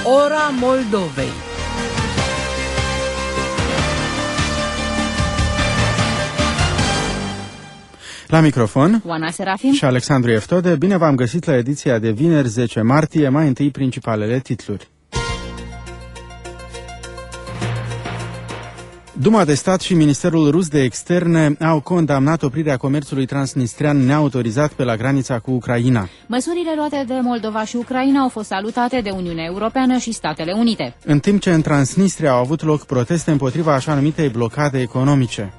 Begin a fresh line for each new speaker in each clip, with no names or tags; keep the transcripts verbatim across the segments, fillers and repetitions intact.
Ora Moldovei.
La microfon,
Oana Serafim
și Alexandru Eftode. Bine v-am găsit la ediția de vineri zece martie, mai întâi principalele titluri. Duma de Stat și Ministerul Rus de Externe au condamnat oprirea comerțului transnistrean neautorizat pe la granița cu Ucraina.
Măsurile luate de Moldova și Ucraina au fost salutate de Uniunea Europeană și Statele Unite.
În timp ce în Transnistria au avut loc proteste împotriva așa numitei blocade economice.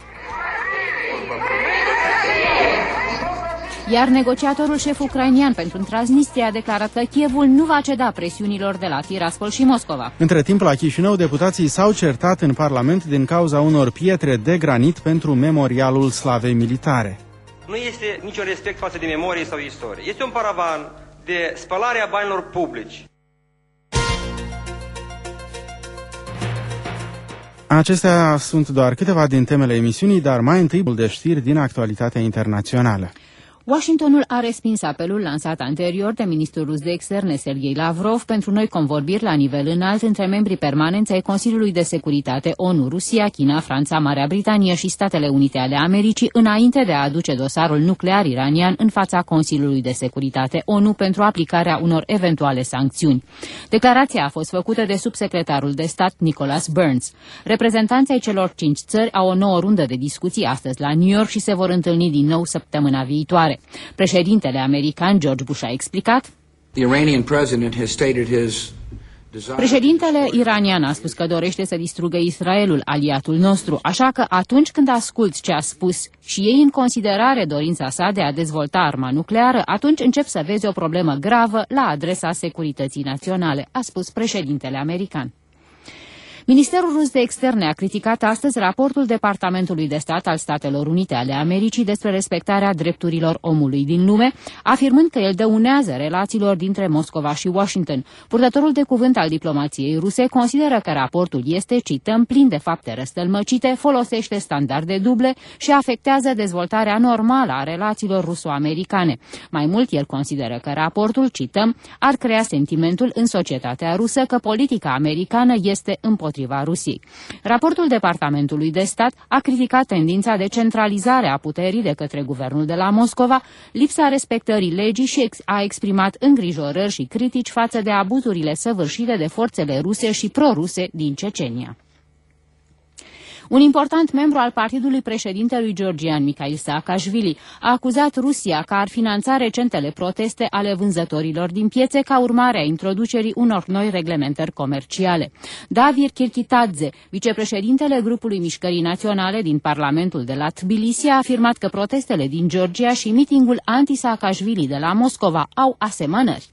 Iar negociatorul șef ucrainian pentru Transnistria a declarat că Kievul nu va ceda presiunilor de la Tiraspol și Moscova.
Între timp, la Chișinău, deputații s-au certat în Parlament din cauza unor pietre de granit pentru memorialul slavei militare.
Nu este niciun respect față de memorie sau istorie. Este un paravan de spălare a banilor publici.
Acestea sunt doar câteva din temele emisiunii, dar mai întâi de știri din actualitatea internațională.
Washingtonul a respins apelul lansat anterior de ministrul rus de externe Sergei Lavrov pentru noi convorbiri la nivel înalt între membrii permanenți ai Consiliului de Securitate ONU, Rusia, China, Franța, Marea Britanie și Statele Unite ale Americii, înainte de a aduce dosarul nuclear iranian în fața Consiliului de Securitate ONU pentru aplicarea unor eventuale sancțiuni. Declarația a fost făcută de subsecretarul de stat Nicholas Burns. Reprezentanții celor cinci țări au o nouă rundă de discuții astăzi la New York și se vor întâlni din nou săptămâna viitoare. Președintele american George Bush a explicat: Președintele iranian a spus că dorește să distrugă Israelul, aliatul nostru, așa că atunci când asculți ce a spus și iei în considerare dorința sa de a dezvolta arma nucleară, atunci încep să vezi o problemă gravă la adresa securității naționale, a spus președintele american. Ministerul rus de externe a criticat astăzi raportul Departamentului de Stat al Statelor Unite ale Americii despre respectarea drepturilor omului din lume, afirmând că el dăunează relațiilor dintre Moscova și Washington. Purtătorul de cuvânt al diplomației ruse consideră că raportul este, cităm, plin de fapte răstălmăcite, folosește standarde duble și afectează dezvoltarea normală a relațiilor ruso-americane. Mai mult, el consideră că raportul, cităm, ar crea sentimentul în societatea rusă că politica americană este împotriva Rusiei. Raportul Departamentului de Stat a criticat tendința de centralizare a puterii de către guvernul de la Moscova, lipsa respectării legii și ex- a exprimat îngrijorări și critici față de abuzurile săvârșite de forțele ruse și pro-ruse din Cecenia. Un important membru al partidului președintelui georgian, Mikhail Saakashvili, a acuzat Rusia că ar finanța recentele proteste ale vânzătorilor din piețe ca urmare a introducerii unor noi reglementări comerciale. Davir Kirkitadze, vicepreședintele grupului Mișcării Naționale din Parlamentul de la Tbilisi, a afirmat că protestele din Georgia și mitingul anti-Saakashvili de la Moscova au asemănări.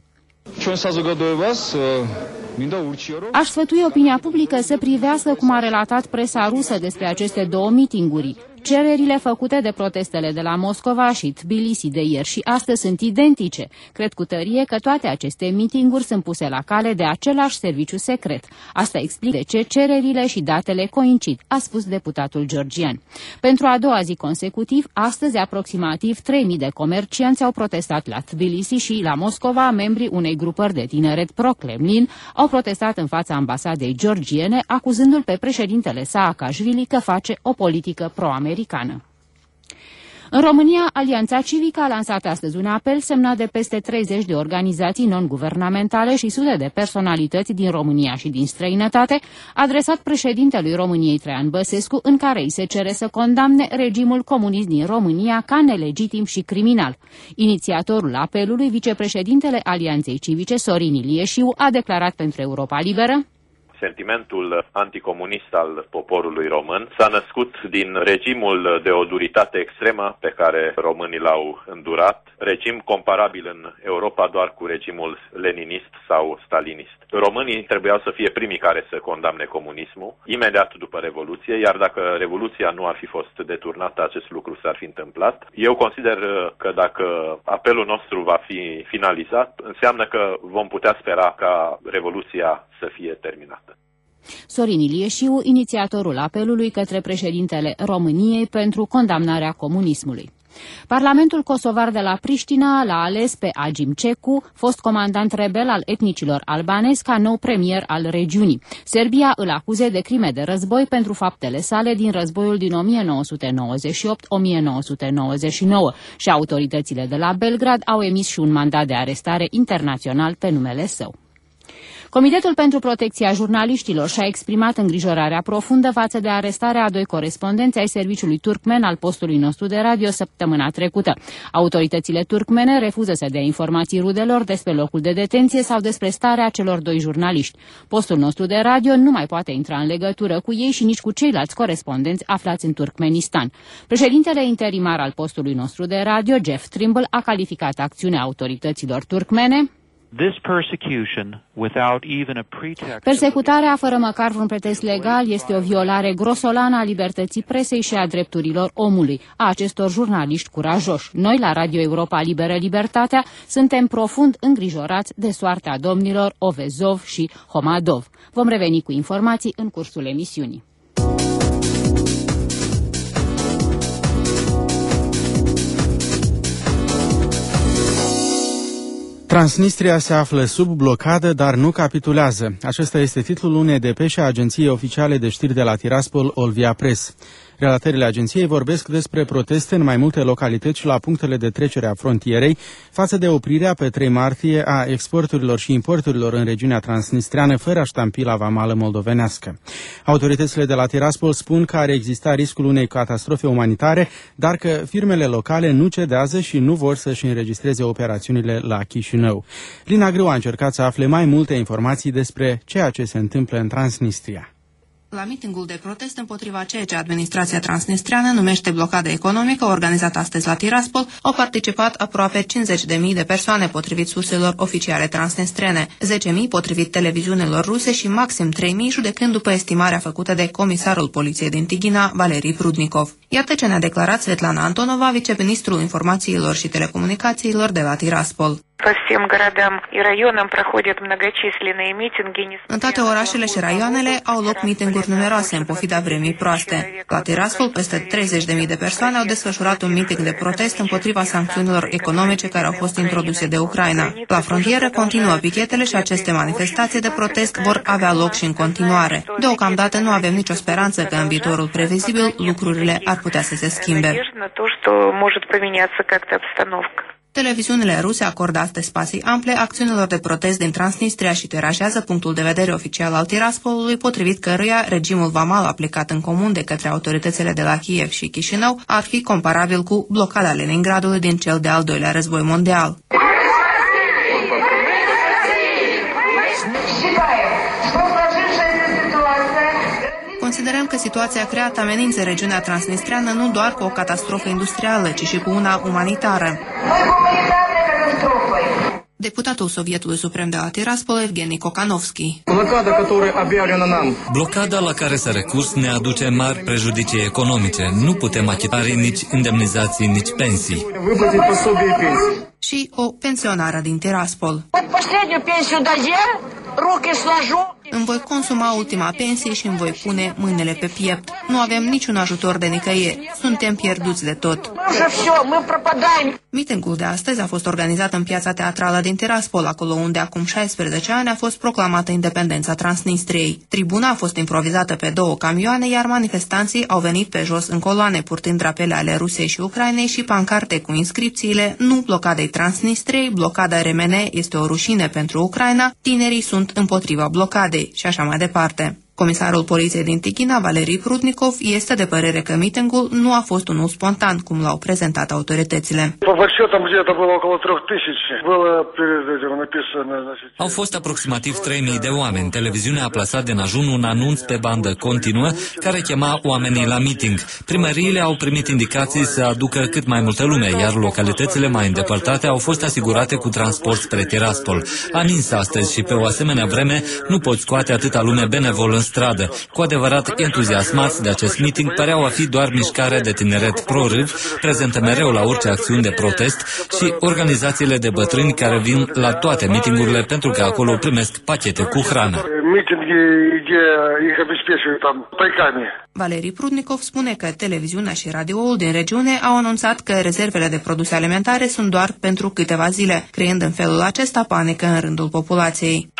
Aș sfătui opinia publică să privească cum a relatat presa rusă despre aceste două mitinguri. Cererile făcute de protestele de la Moscova și Tbilisi de ieri și astăzi sunt identice. Cred cu tărie că toate aceste mitinguri sunt puse la cale de același serviciu secret. Asta explică de ce cererile și datele coincid, a spus deputatul georgian. Pentru a doua zi consecutiv, astăzi aproximativ trei mii de comercianți au protestat la Tbilisi și la Moscova, membrii unei grupări de tineret pro-Kremlin au protestat în fața ambasadei georgiene, acuzându-l pe președintele Saakashvili că face o politică pro-americană. Americană. În România, Alianța Civică a lansat astăzi un apel semnat de peste treizeci de organizații non-guvernamentale și sute de personalități din România și din străinătate, adresat președintelui României Traian Băsescu, în care îi se cere să condamne regimul comunist din România ca nelegitim și criminal. Inițiatorul apelului, vicepreședintele Alianței Civice, Sorin Ilieșiu, a declarat pentru Europa Liberă:
Sentimentul anticomunist al poporului român s-a născut din regimul de o duritate extremă pe care românii l-au îndurat, regim comparabil în Europa doar cu regimul leninist sau stalinist. Românii trebuiau să fie primii care să condamne comunismul imediat după Revoluție, iar dacă Revoluția nu ar fi fost deturnată, acest lucru s-ar fi întâmplat. Eu consider că dacă apelul nostru va fi finalizat, înseamnă că vom putea spera ca Revoluția să fie terminată.
Sorin Ilieșiu, inițiatorul apelului către președintele României pentru condamnarea comunismului. Parlamentul kosovar de la Priștina l-a ales pe Agim Cecu, fost comandant rebel al etnicilor albanezi, ca nou premier al regiunii. Serbia îl acuze de crime de război pentru faptele sale din războiul din o mie nouă sute nouăzeci și opt - o mie nouă sute nouăzeci și nouă și autoritățile de la Belgrad au emis și un mandat de arestare internațional pe numele său. Comitetul pentru Protecția Jurnaliștilor și-a exprimat îngrijorarea profundă față de arestarea a doi corespondenți ai serviciului turcmen al postului nostru de radio săptămâna trecută. Autoritățile turcmene refuză să dea informații rudelor despre locul de detenție sau despre starea celor doi jurnaliști. Postul nostru de radio nu mai poate intra în legătură cu ei și nici cu ceilalți corespondenți aflați în Turkmenistan. Președintele interimar al postului nostru de radio, Jeff Trimble, a calificat acțiunea autorităților turcmene. Persecutarea fără măcar vreun pretext legal este o violare grosolană a libertății presei și a drepturilor omului, a acestor jurnaliști curajoși. Noi, la Radio Europa Liberă Libertatea, suntem profund îngrijorați de soarta domnilor Ovezov și Homadov. Vom reveni cu informații în cursul emisiunii.
Transnistria se află sub blocadă, dar nu capitulează. Acesta este titlul unei depeșe a agenției oficiale de știri de la Tiraspol, Olvia Press. Relatările agenției vorbesc despre proteste în mai multe localități și la punctele de trecere a frontierei față de oprirea pe trei martie a exporturilor și importurilor în regiunea transnistreană fără a ștampi la vamală moldovenească. Autoritățile de la Tiraspol spun că ar exista riscul unei catastrofe umanitare, dar că firmele locale nu cedează și nu vor să-și înregistreze operațiunile la Chișinău. Lina Grâu a încercat să afle mai multe informații despre ceea ce se întâmplă în Transnistria.
La mitingul de protest împotriva ceea ce administrația transnistreană numește blocadă economică, organizat astăzi la Tiraspol, au participat aproape cincizeci de mii de persoane, potrivit surselor oficiale transnistrene, zece mii potrivit televiziunilor ruse și maxim trei mii, judecând după estimarea făcută de comisarul poliției din Tighina, Valeri Prudnikov. Iată ce ne-a declarat Svetlana Antonova, viceministrul informațiilor și telecomunicațiilor de la Tiraspol. În toate orașele și raioanele au loc mitinguri numeroase în pofida vremii proaste. La Tiraspol, peste treizeci de mii de persoane au desfășurat un miting de protest împotriva sancțiunilor economice care au fost introduse de Ucraina. La frontieră continuă pichetele și aceste manifestații de protest vor avea loc și în continuare. Deocamdată nu avem nicio speranță că în viitorul previzibil lucrurile ar putea să se schimbe. Televiziunile ruse acordă astăzi spații ample acțiunilor de protest din Transnistria și tirajează punctul de vedere oficial al Tiraspolului, potrivit căruia regimul vamal aplicat în comun de către autoritățile de la Kiev și Chișinău ar fi comparabil cu blocada Leningradului din cel de-al doilea război mondial. Considerăm că situația creată amenință regiunea transnistreană nu doar cu o catastrofă industrială, ci și cu una umanitară. Deputatul Sovietului Suprem de la Tiraspol, Evgeni Kokhanovski.
Blocada la care s-a recurs ne aduce mari prejudicii economice. Nu putem achita nici indemnizații, nici pensii.
Și o pensionară din Tiraspol. Îmi voi consuma ultima pensie și îmi voi pune mâinile pe piept. Nu avem niciun ajutor de nicăieri. Suntem pierduți de tot. Mitingul de astăzi a fost organizat în piața teatrală din Tiraspol, acolo unde acum șaisprezece ani a fost proclamată independența Transnistriei. Tribuna a fost improvizată pe două camioane, iar manifestanții au venit pe jos în coloane, purtând drapele ale Rusiei și Ucrainei și pancarte cu inscripțiile "Nu blocadei Transnistriei, blocada R M N este o rușine pentru Ucraina, tinerii sunt împotriva blocadei" și așa mai departe. Comisarul poliției din Tighina, Valeri Prudnikov, este de părere că mitingul nu a fost unul spontan, cum l-au prezentat autoritățile.
Au fost aproximativ trei mii de oameni. Televiziunea a plasat din ajun un anunț pe bandă continuă care chema oamenii la miting. Primăriile au primit indicații să aducă cât mai multă lume, iar localitățile mai îndepărtate au fost asigurate cu transport spre Tiraspol. A nins astăzi și pe o asemenea vreme nu poți scoate atâta lume benevol în stradă. Cu adevărat entuziasmați de acest meeting, păreau a fi doar mișcarea de tineret pro-râv, prezentă mereu la orice acțiuni de protest, și organizațiile de bătrâni care vin la toate meetingurile pentru că acolo primesc pachete cu hrană.
Valerii Prudnikov spune că televiziunea și radioul din regiune au anunțat că rezervele de produse alimentare sunt doar pentru câteva zile, creând în felul acesta panică în rândul populației.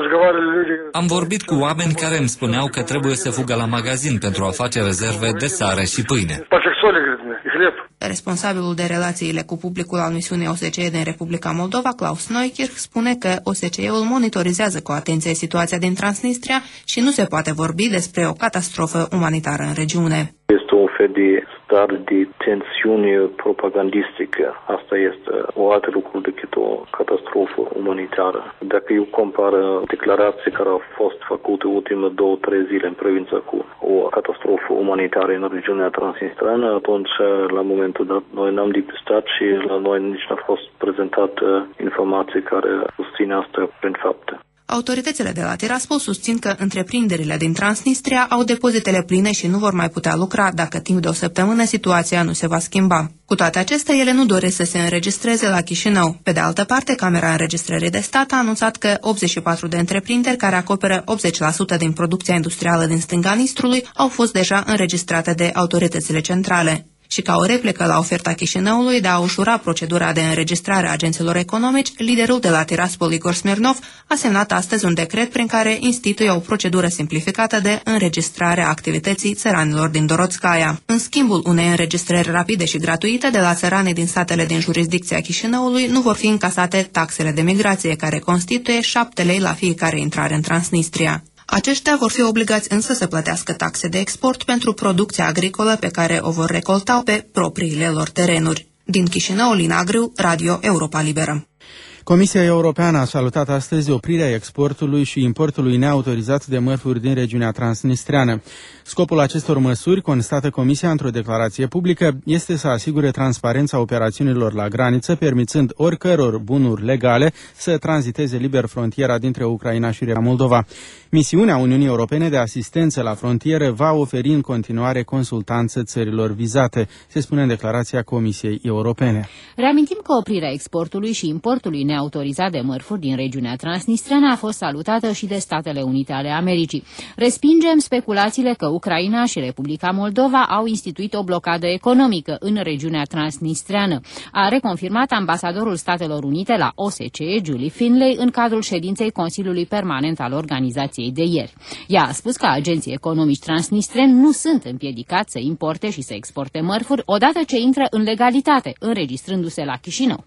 Am vorbit cu oameni care îmi spuneau că trebuie să fugă la magazin pentru a face rezerve de sare și pâine.
Responsabilul de relațiile cu publicul al misiunii O S C E din Republica Moldova, Klaus Neukirch, spune că O S C E-ul monitorizează cu atenție situația din Transnistria și nu se poate vorbi despre o catastrofă umanitară în regiune.
Este un fel de stare de tensiune propagandistică. Asta este o altă lucru decât o catastrofă umanitară. Dacă eu compar declarații care au fost făcute ultimele două, trei zile în privința cu o catastrofă umanitară în regiunea transnistreană, atunci, la momentul dat, noi n-am depistat și la noi nici n-a fost prezentat informații care susțin asta prin fapte.
Autoritățile de la Tiraspol susțin că întreprinderile din Transnistria au depozitele pline și nu vor mai putea lucra dacă timp de o săptămână situația nu se va schimba. Cu toate acestea, ele nu doresc să se înregistreze la Chișinău. Pe de altă parte, Camera Înregistrării de Stat a anunțat că optzeci și patru de întreprinderi care acoperă optzeci la sută din producția industrială din stânga Nistrului au fost deja înregistrate de autoritățile centrale. Și ca o replică la oferta Chișinăului de a ușura procedura de înregistrare a agenților economici, liderul de la Tiraspol, Igor Smirnov, a semnat astăzi un decret prin care instituie o procedură simplificată de înregistrare a activității țăranilor din Dorotskaya. În schimbul unei înregistrări rapide și gratuite de la țăranii din satele din jurisdicția Chișinăului, nu vor fi încasate taxele de migrație, care constituie șapte lei la fiecare intrare în Transnistria. Aceștia vor fi obligați însă să plătească taxe de export pentru producția agricolă pe care o vor recolta pe propriile lor terenuri. Din Chișinău, Lina Grâu, Radio Europa Liberă.
Comisia Europeană a salutat astăzi oprirea exportului și importului neautorizat de mărfuri din regiunea transnistreană. Scopul acestor măsuri, constată Comisia într-o declarație publică, este să asigure transparența operațiunilor la graniță, permițând oricăror bunuri legale să tranziteze liber frontiera dintre Ucraina și Moldova. Misiunea Uniunii Europene de asistență la frontieră va oferi în continuare consultanță țărilor vizate, se spune în declarația Comisiei Europene.
Reamintim că oprirea exportului și importului neautorizat de mărfuri din regiunea transnistreană a fost salutată și de Statele Unite ale Americii. Respingem speculațiile că Ucraina și Republica Moldova au instituit o blocadă economică în regiunea transnistreană, a reconfirmat ambasadorul Statelor Unite la O S C E, Julie Finlay, în cadrul ședinței Consiliului Permanent al organizației de ieri. Ea a spus că agenții economici transnistreni nu sunt împiedicați să importe și să exporte mărfuri odată ce intră în legalitate, înregistrându-se la Chișinău.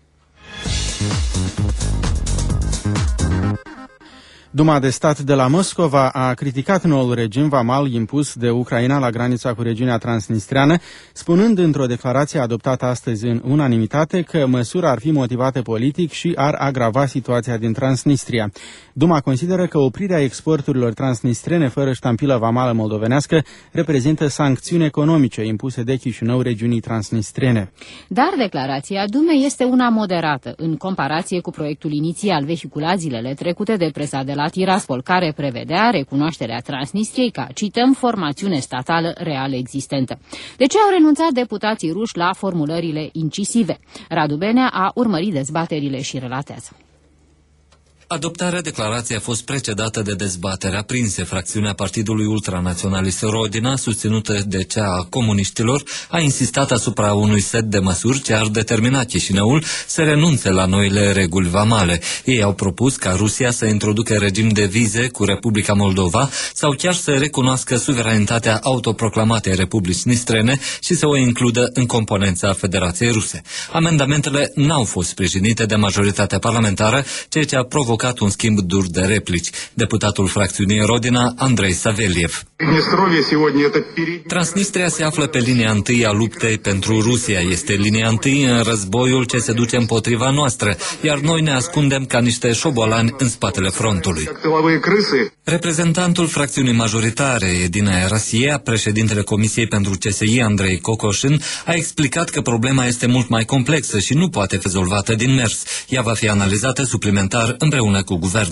Duma de stat de la Moscova a criticat noul regim vamal impus de Ucraina la granița cu regiunea transnistreană, spunând într-o declarație adoptată astăzi în unanimitate că măsura ar fi motivată politic și ar agrava situația din Transnistria. Duma consideră că oprirea exporturilor transnistrene fără ștampilă vamală moldovenească reprezintă sancțiuni economice impuse de Chișinău regiunii transnistrene.
Dar declarația Dumei este una moderată în comparație cu proiectul inițial vehiculat zilele trecute de presa de la Tiraspol, care prevedea recunoașterea Transnistriei ca, cităm, formațiune statală reală existentă. De ce au renunțat deputații ruși la formulările incisive? Radu Benea a urmărit dezbaterile și relatează.
Adoptarea declarației a fost precedată de dezbaterea aprinse. Fracțiunea Partidului Ultranaționalist Rodina, susținută de cea a comuniștilor, a insistat asupra unui set de măsuri ce ar determina Chișinăul să renunțe la noile reguli vamale. Ei au propus ca Rusia să introducă regim de vize cu Republica Moldova sau chiar să recunoască suveranitatea autoproclamatei Republici Nistrene și să o includă în componența Federației Ruse. Amendamentele n-au fost sprijinite de majoritatea parlamentară, ceea ce a provocat un schimb dur de replici. Deputatul fracțiunii Rodina, Andrei Saveliev. Transnistria se află pe linia întâi a luptei pentru Rusia. Este linia întâi în războiul ce se duce împotriva noastră, iar noi ne ascundem ca niște șobolani în spatele frontului. Reprezentantul fracțiunii majoritare, Edina Erasia, președintele Comisiei pentru C S I, Andrei Cocoșin, a explicat că problema este mult mai complexă și nu poate fi rezolvată din mers. Ea va fi analizată suplimentar împreună cu guvernul.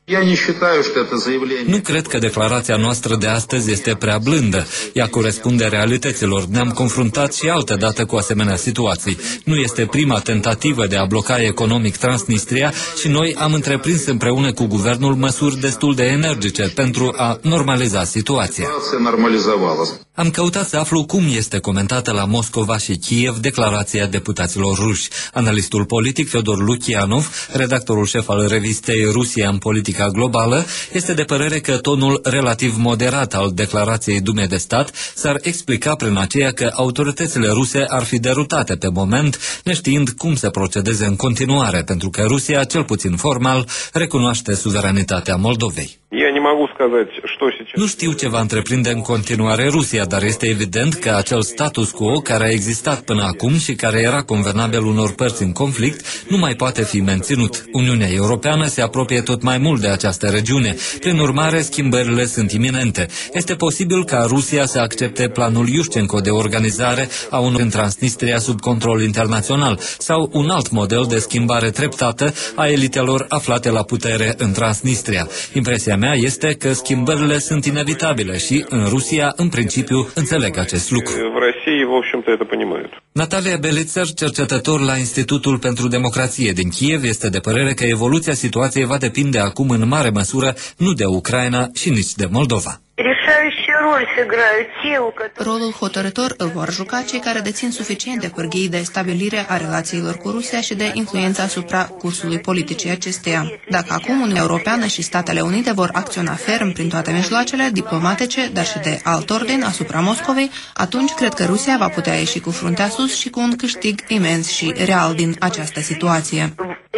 Nu cred că declarația noastră de astăzi este prea blândă. Ea corespunde realităților. Ne-am confruntat și altă dată cu asemenea situații. Nu este prima tentativă de a bloca economic Transnistria și noi am întreprins împreună cu guvernul măsuri destul de energice pentru a normaliza situația. Am căutat să aflu cum este comentată la Moscova și Kiev declarația deputaților ruși. Analistul politic Fedor Lukianov, redactorul șef al revistei Rusia în politica globală, este de părere că tonul relativ moderat al declarației Dumei de Stat s-ar explica prin aceea că autoritățile ruse ar fi derutate pe moment, neștiind cum să procedeze în continuare, pentru că Rusia, cel puțin formal, recunoaște suveranitatea Moldovei. Nu știu ce va întreprinde în continuare Rusia, dar este evident că acel status quo care a existat până acum și care era convenabil unor părți în conflict nu mai poate fi menținut. Uniunea Europeană se apropie tot mai mult de această regiune. Prin urmare, schimbările sunt iminente. Este posibil ca Rusia să accepte planul Iușcenco de organizare a unui în Transnistria sub control internațional sau un alt model de schimbare treptată a elitelor aflate la putere în Transnistria. Impresia mea este că schimbările sunt inevitabile și în Rusia, în principiu, înțeleg acest lucru. Natalia Belitzer, cercetător la Institutul pentru Democrație din Kiev, este de părere că evoluția situației va depinde acum în mare măsură nu de Ucraina și nici de Moldova.
Rolul hotărător îl vor juca cei care dețin suficiente pârghii de stabilire a relațiilor cu Rusia și de influență asupra cursului politicii acesteia. Dacă acum Uniunea Europeană și Statele Unite vor acționa ferm prin toate mijloacele diplomatice, dar și de alt ordin asupra Moscovei, atunci cred că Rusia va putea ieși cu fruntea sus și cu un câștig imens și real din această situație.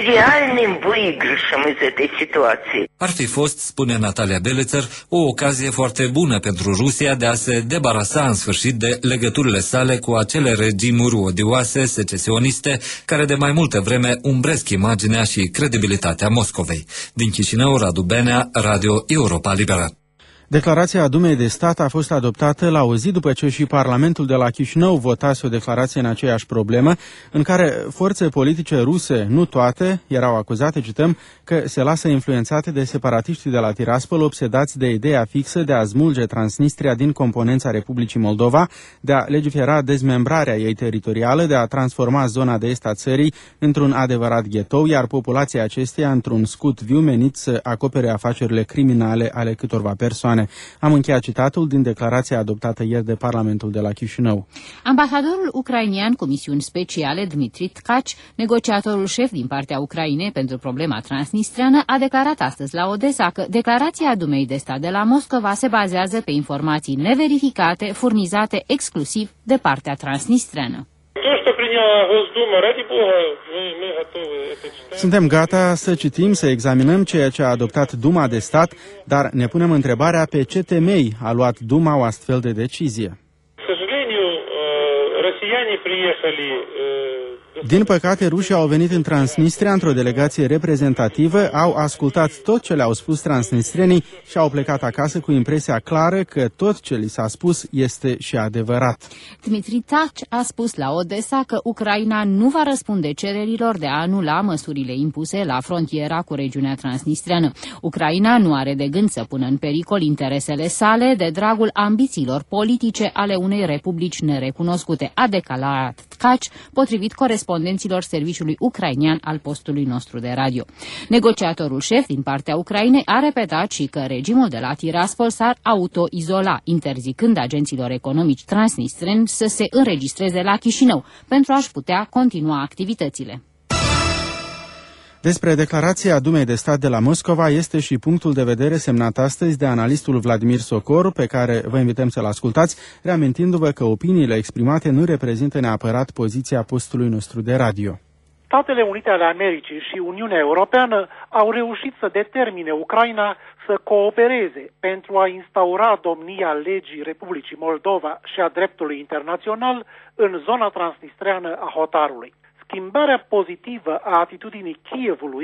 Ar fi fost, spune Natalia Belitzer, o ocazie foarte bună pentru Rusia de a se debarasa în sfârșit de legăturile sale cu acele regimuri odioase, secesioniste, care de mai multă vreme umbresc imaginea și credibilitatea Moscovei. Din Chișinău, Radu Benea, Radio Europa Liberă.
Declarația Dumei de Stat a fost adoptată la o zi după ce și Parlamentul de la Chișinău votase o declarație în aceeași problemă, în care forțe politice ruse, nu toate, erau acuzate, cităm, că se lasă influențate de separatiștii de la Tiraspol, obsedați de ideea fixă de a smulge Transnistria din componența Republicii Moldova, de a legifera dezmembrarea ei teritorială, de a transforma zona de est a țării într-un adevărat ghetou, iar populația acesteia într-un scut viu menit să acopere afacerile criminale ale câtorva persoane. Am încheiat citatul din declarația adoptată ieri de Parlamentul de la Chișinău.
Ambasadorul ucrainian cu misiuni speciale, Dmitri Tkaci, negociatorul șef din partea Ucrainei pentru problema transnistreană, a declarat astăzi la Odessa că declarația Dumei de Stat de la Moscova se bazează pe informații neverificate, furnizate exclusiv de partea transnistreană.
Suntem gata să citim, să examinăm ceea ce a adoptat Duma de Stat, dar ne punem întrebarea pe ce temei a luat Duma o astfel de decizie. Din păcate, rușii au venit în Transnistria într-o delegație reprezentativă, au ascultat tot ce le-au spus transnistrienii și au plecat acasă cu impresia clară că tot ce li s-a spus este și adevărat.
Dmitri Tkaci a spus la Odessa că Ucraina nu va răspunde cererilor de a anula măsurile impuse la frontiera cu regiunea transnistreană. Ucraina nu are de gând să pună în pericol interesele sale de dragul ambițiilor politice ale unei republici nerecunoscute, a declarat Tkaci, potrivit corespondenților serviciului ucrainian al postului nostru de radio. Negociatorul șef din partea Ucrainei a repetat și că regimul de la Tiraspol s-ar auto-izola, interzicând agenților economici transnistreni să se înregistreze la Chișinău pentru a-și putea continua activitățile.
Despre declarația Dumei de Stat de la Moscova este și punctul de vedere semnat astăzi de analistul Vladimir Socor, pe care vă invităm să-l ascultați, reamintindu-vă că opiniile exprimate nu reprezintă neapărat poziția postului nostru de radio.
Statele Unite ale Americii și Uniunea Europeană au reușit să determine Ucraina să coopereze pentru a instaura domnia legii Republicii Moldova și a dreptului internațional în zona transnistreană a hotarului. Schimbarea pozitivă a atitudinii Kievului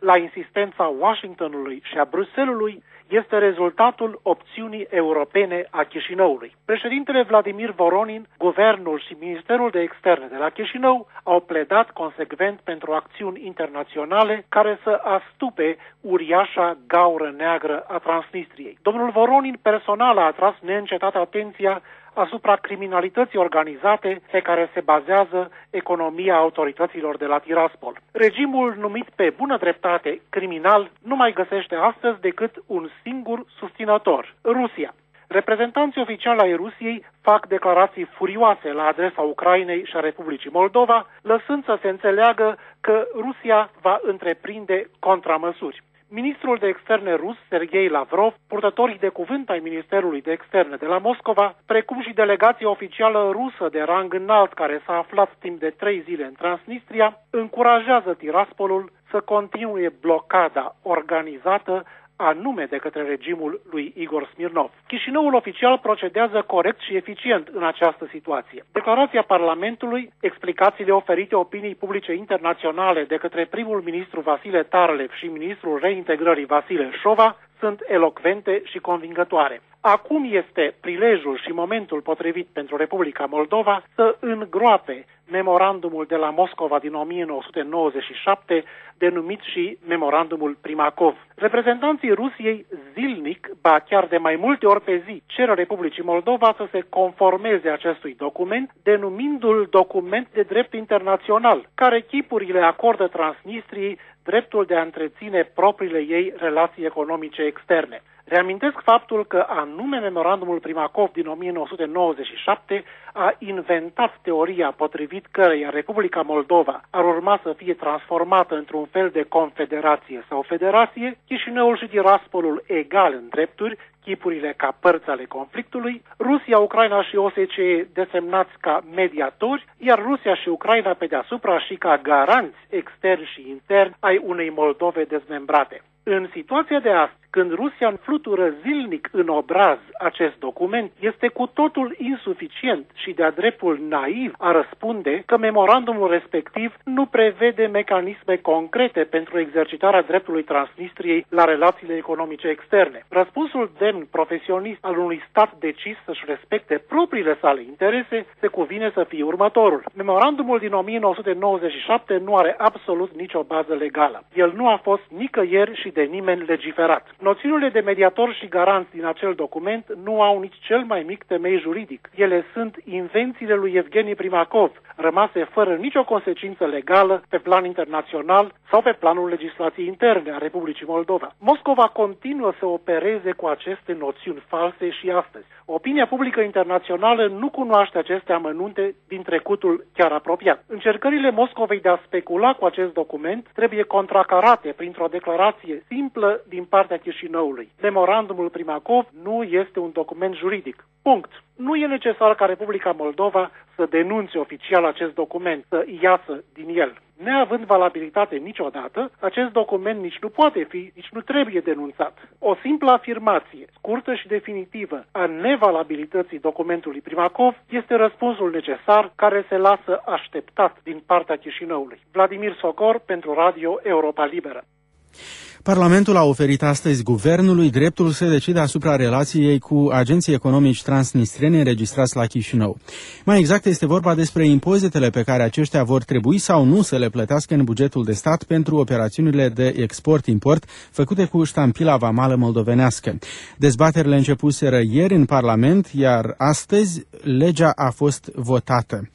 la insistența Washingtonului și a Bruxellesului, este rezultatul opțiunii europene a Chișinăului. Președintele Vladimir Voronin, guvernul și Ministerul de Externe de la Chișinău au pledat consecvent pentru acțiuni internaționale care să astupe uriașa gaură neagră a Transnistriei. Domnul Voronin personal a atras neîncetat atenția asupra criminalității organizate pe care se bazează economia autorităților de la Tiraspol. Regimul numit pe bună dreptate criminal nu mai găsește astăzi decât un singur susținător, Rusia. Reprezentanții oficiali ai Rusiei fac declarații furioase la adresa Ucrainei și a Republicii Moldova, lăsând să se înțeleagă că Rusia va întreprinde contramăsuri. Ministrul de Externe rus, Sergei Lavrov, purtătorii de cuvânt ai Ministerului de Externe de la Moscova, precum și delegația oficială rusă de rang înalt care s-a aflat timp de trei zile în Transnistria, încurajează Tiraspolul să continue blocada organizată anume de către regimul lui Igor Smirnov. Chișinăul oficial procedează corect și eficient în această situație. Declarația Parlamentului, explicațiile oferite opiniei publice internaționale de către primul ministru Vasile Tarlev și ministrul reintegrării Vasile Șova sunt elocvente și convingătoare. Acum este prilejul și momentul potrivit pentru Republica Moldova să îngroape memorandumul de la Moscova din o mie nouă sute nouăzeci și șapte, denumit și memorandumul Primakov. Reprezentanții Rusiei zilnic, ba chiar de mai multe ori pe zi, cer Republicii Moldova să se conformeze acestui document, denumindu-l document de drept internațional, care chipurile acordă Transnistriei dreptul de a întreține propriile ei relații economice externe. Reamintesc faptul că anume memorandumul Primakov din o mie nouă sute nouăzeci și șapte a inventat teoria potrivit căreia Republica Moldova ar urma să fie transformată într-un fel de confederație sau federație, Chișinăul și Tiraspolul egal în drepturi, chipurile ca părți ale conflictului, Rusia, Ucraina și O S C E desemnați ca mediatori, iar Rusia și Ucraina pe deasupra și ca garanți externi și interni ai unei Moldove dezmembrate. În situația de astăzi, când Rusia flutură zilnic în obraz acest document, este cu totul insuficient și de-a dreptul naiv a răspunde că memorandumul respectiv nu prevede mecanisme concrete pentru exercitarea dreptului Transnistriei la relațiile economice externe. Răspunsul demn profesionist al unui stat decis să-și respecte propriile sale interese se cuvine să fie următorul. Memorandumul din o mie nouă sute nouăzeci și șapte nu are absolut nicio bază legală. El nu a fost nicăieri și de nimeni legiferat. Noțiunile de mediator și garanți din acel document nu au nici cel mai mic temei juridic. Ele sunt invențiile lui Evgeni Primakov, rămase fără nicio consecință legală pe plan internațional sau pe planul legislației interne a Republicii Moldova. Moscova continuă să opereze cu aceste noțiuni false și astăzi. Opinia publică internațională nu cunoaște aceste amănunte din trecutul chiar apropiat. Încercările Moscovei de a specula cu acest document trebuie contracarate printr-o declarație simplă din partea Chișinăului. Memorandumul Primakov nu este un document juridic. Punct. Nu e necesar ca Republica Moldova să denunțe oficial acest document, să iasă din el. Neavând valabilitate niciodată, acest document nici nu poate fi, nici nu trebuie denunțat. O simplă afirmație, scurtă și definitivă, a nevalabilității documentului Primakov este răspunsul necesar care se lasă așteptat din partea Chișinăului. Vladimir Socor pentru Radio Europa Liberă.
Parlamentul a oferit astăzi guvernului dreptul să decide asupra relației cu agenții economici transnistreni înregistrați la Chișinău. Mai exact este vorba despre impozitele pe care aceștia vor trebui sau nu să le plătească în bugetul de stat pentru operațiunile de export-import făcute cu ștampila vamală moldovenească. Dezbaterile începuseră ieri în Parlament, iar astăzi legea a fost votată.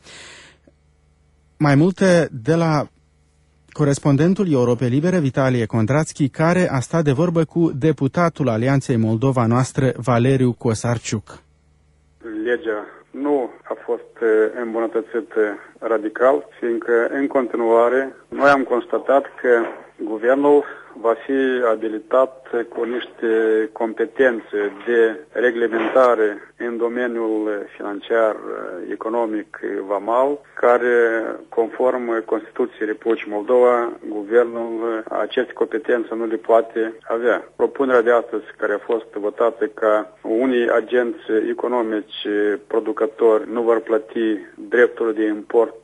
Mai multe de la corespondentul Europei Libere, Vitalie Kondrațchi, care a stat de vorbă cu deputatul Alianței Moldova Noastră, Valeriu Cosarciuc.
Legea nu a fost îmbunătățită radical, fiindcă în continuare noi am constatat că guvernul va fi abilitat cu niște competențe de reglementare în domeniul financiar, economic, vamal, care, conform Constituției Republicii Moldova, guvernul aceste competențe nu le poate avea. Propunerea de astăzi, care a fost votată ca unii agenți economici producători nu vor plăti dreptul de import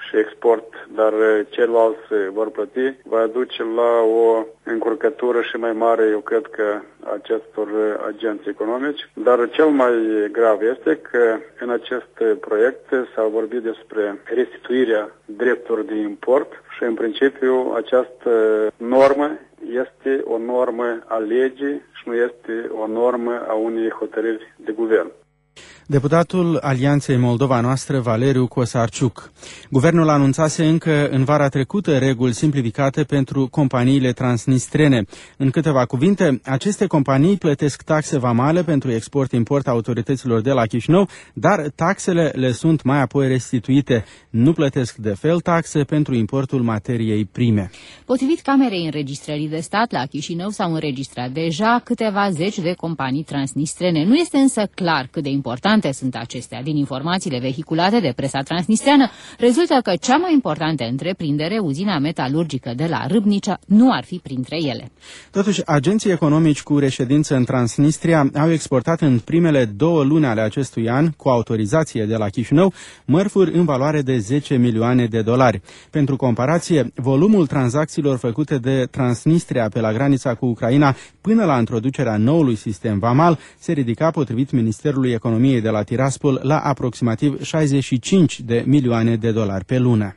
și export, dar ceilalți vor plăti, va duce la o încurcătură și mai mare, eu cred că, acestor agenți economici. Dar cel mai grav este că în acest proiect s-a vorbit despre restituirea drepturilor de import și, în principiu, această normă este o normă a legii și nu este o normă a unei hotărâri de guvern.
Deputatul Alianței Moldova Noastră, Valeriu Cosarciuc. Guvernul anunțase încă în vara trecută reguli simplificate pentru companiile transnistrene. În câteva cuvinte, aceste companii plătesc taxe vamale pentru export-import autorităților de la Chișinău, dar taxele le sunt mai apoi restituite. Nu plătesc de fel taxe pentru importul materiei prime.
Potrivit Camerei Înregistrării de Stat, la Chișinău s-au înregistrat deja câteva zeci de companii transnistrene. Nu este însă clar cât de important sunt acestea. Din informațiile vehiculate de presa transnistreană, rezultă că cea mai importantă întreprindere, uzina metalurgică de la Râbnicea, nu ar fi printre ele.
Totuși, agenții economici cu reședință în Transnistria au exportat în primele două luni ale acestui an, cu autorizație de la Chișinău, mărfuri în valoare de zece milioane de dolari. Pentru comparație, volumul tranzacțiilor făcute de Transnistria pe la granița cu Ucraina până la introducerea noului sistem vamal se ridica, potrivit Ministerului Economiei de la Tiraspol, la aproximativ șaizeci și cinci de milioane de dolari pe lună.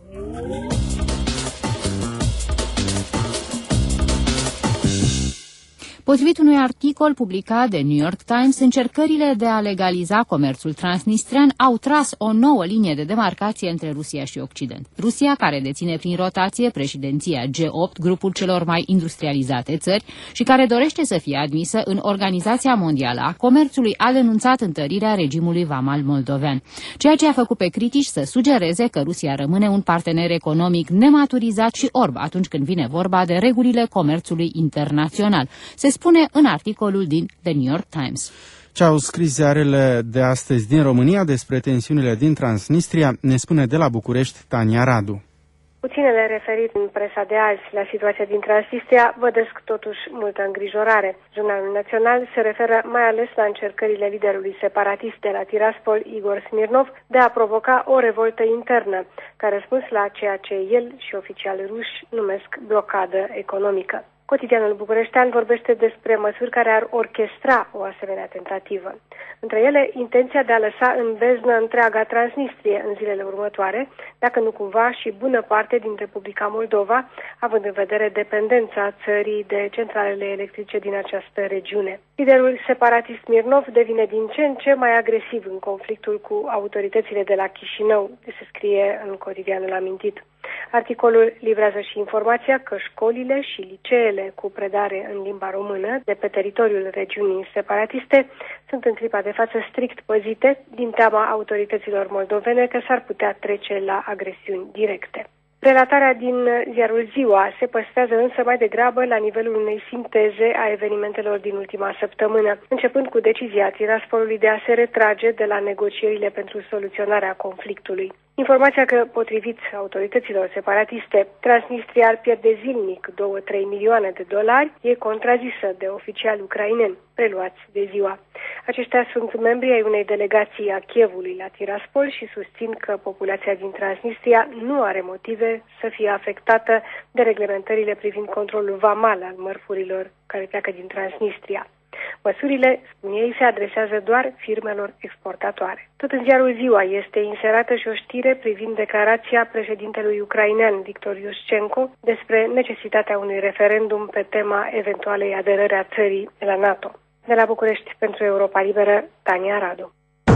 Potrivit unui articol publicat de New York Times, încercările de a legaliza comerțul transnistrean au tras o nouă linie de demarcație între Rusia și Occident. Rusia, care deține prin rotație președinția G opt, grupul celor mai industrializate țări, și care dorește să fie admisă în Organizația Mondială a Comerțului, a denunțat întărirea regimului vamal moldovean, ceea ce a făcut pe critici să sugereze că Rusia rămâne un partener economic nematurizat și orb atunci când vine vorba de regulile comerțului internațional. Se spune în articolul din The New York Times.
Ce au scris ziarele de astăzi din România despre tensiunile din Transnistria, ne spune de la București Tania Radu.
Puținele referit în presa de azi la situația din Transnistria vădesc totuși multă îngrijorare. Jurnalul Național se referă mai ales la încercările liderului separatist de la Tiraspol, Igor Smirnov, de a provoca o revoltă internă, ca răspuns la ceea ce el și oficialii ruși numesc blocadă economică. Cotidianul bucureștean vorbește despre măsuri care ar orchestra o asemenea tentativă. Între ele, intenția de a lăsa în beznă întreaga Transnistrie în zilele următoare, dacă nu cumva și bună parte din Republica Moldova, având în vedere dependența țării de centralele electrice din această regiune. Liderul separatist Smirnov devine din ce în ce mai agresiv în conflictul cu autoritățile de la Chișinău, se scrie în cotidianul amintit. Articolul livrează și informația că școlile și liceele cu predare în limba română de pe teritoriul regiunii separatiste sunt în clipa de față strict păzite din teama autorităților moldovene că s-ar putea trece la agresiuni directe. Relatarea din ziarul Ziua se păstrează însă mai degrabă la nivelul unei sinteze a evenimentelor din ultima săptămână, începând cu decizia Tiraspolului de a se retrage de la negocierile pentru soluționarea conflictului. Informația că, potrivit autorităților separatiste, Transnistria ar pierde zilnic două-trei milioane de dolari, e contrazisă de oficiali ucraineni, preluați de Ziua. Aceștia sunt membri ai unei delegații a Chievului la Tiraspol și susțin că populația din Transnistria nu are motive să fie afectată de reglementările privind controlul vamal al mărfurilor care pleacă din Transnistria. Măsurile, spun ei, se adresează doar firmelor exportatoare. Tot în ziarul Ziua este inserată și o știre privind declarația președintelui ucrainean Victor Iushchenko despre necesitatea unui referendum pe tema eventualei aderări a țării la NATO. De la București pentru Europa Liberă, Tania Radu.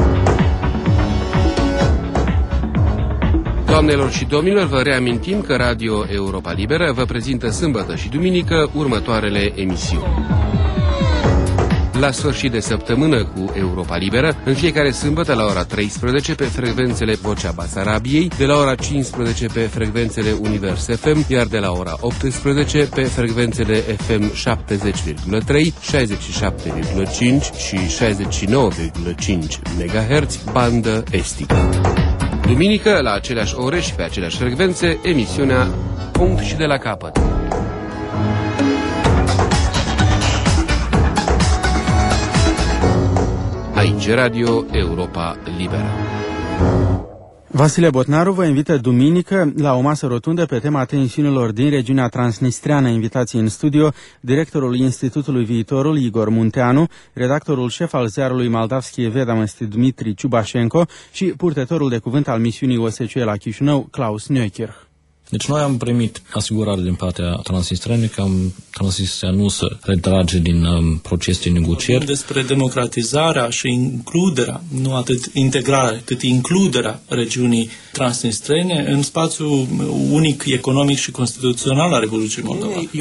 Doamnelor și domnilor, vă reamintim că Radio Europa Liberă vă prezintă sâmbătă și duminică următoarele emisiuni. La sfârșit de săptămână cu Europa Liberă, în fiecare sâmbătă la ora treisprezece pe frecvențele Vocea Basarabiei, de la ora cincisprezece pe frecvențele Univers F M, iar de la ora optsprezece pe frecvențele F M șaptezeci virgulă trei, șaizeci și șapte virgulă cinci și șaizeci și nouă virgulă cinci megahertz, bandă estică. Duminică, la aceleași ore și pe aceleași frecvențe, emisiunea Punct și de la capăt. Aici Radio Europa Liberă.
Vasile Botnaru vă invită duminică la o masă rotundă pe tema tensiunilor din regiunea transnistreană. Invitații în studio directorul Institutului Viitorul Igor Munteanu, redactorul șef al ziarului Moldavskie Vedomosti Dmitri Ciubașenko și purtătorul de cuvânt al misiunii O S C E la Chișinău, Klaus Neukirch.
Deci noi am primit asigurare din partea transnistreană că Transnistria nu se retrage din um, proces de negocieri.
Despre democratizarea și includerea, nu atât integrarea, cât includerea regiunii transnistrene în spațiul unic economic și constituțional al Republicii Moldova.